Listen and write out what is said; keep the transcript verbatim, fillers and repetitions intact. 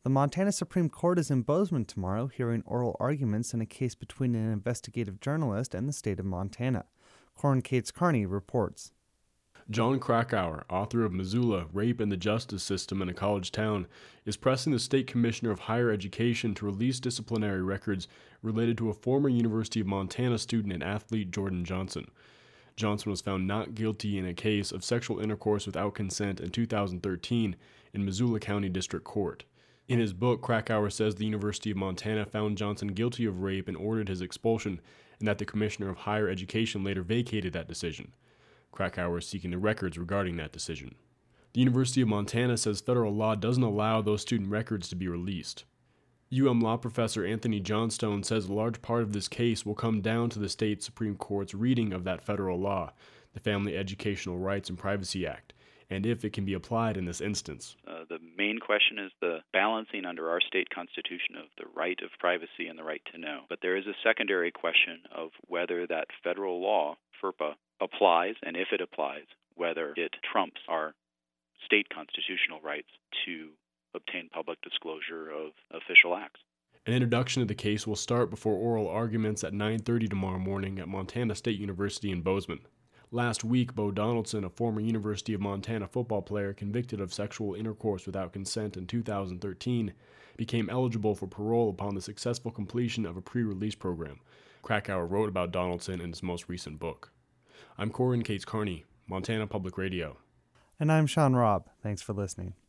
The Montana Supreme Court is in Bozeman tomorrow, hearing oral arguments in a case between an investigative journalist and the state of Montana. Corin Cates Carney reports. John Krakauer, author of Missoula, Rape in the Justice System in a College Town, is pressing the State Commissioner of Higher Education to release disciplinary records related to a former University of Montana student and athlete, Jordan Johnson. Johnson was found not guilty in a case of sexual intercourse without consent in two thousand thirteen in Missoula County District Court. In his book, Krakauer says the University of Montana found Johnson guilty of rape and ordered his expulsion, and that the Commissioner of Higher Education later vacated that decision. Krakauer is seeking the records regarding that decision. The University of Montana says federal law doesn't allow those student records to be released. U M law professor Anthony Johnstone says a large part of this case will come down to the state Supreme Court's reading of that federal law, the Family Educational Rights and Privacy Act, and if it can be applied in this instance. Uh, the main question is the balancing under our state constitution of the right of privacy and the right to know. But there is a secondary question of whether that federal law, FERPA, applies, and if it applies, whether it trumps our state constitutional rights to obtain public disclosure of official acts. An introduction to the case will start before oral arguments at nine thirty tomorrow morning at Montana State University in Bozeman. Last week, Bo Donaldson, a former University of Montana football player convicted of sexual intercourse without consent in two thousand thirteen, became eligible for parole upon the successful completion of a pre-release program. Krakauer wrote about Donaldson in his most recent book. I'm Corin Cates Carney, Montana Public Radio. And I'm Sean Robb. Thanks for listening.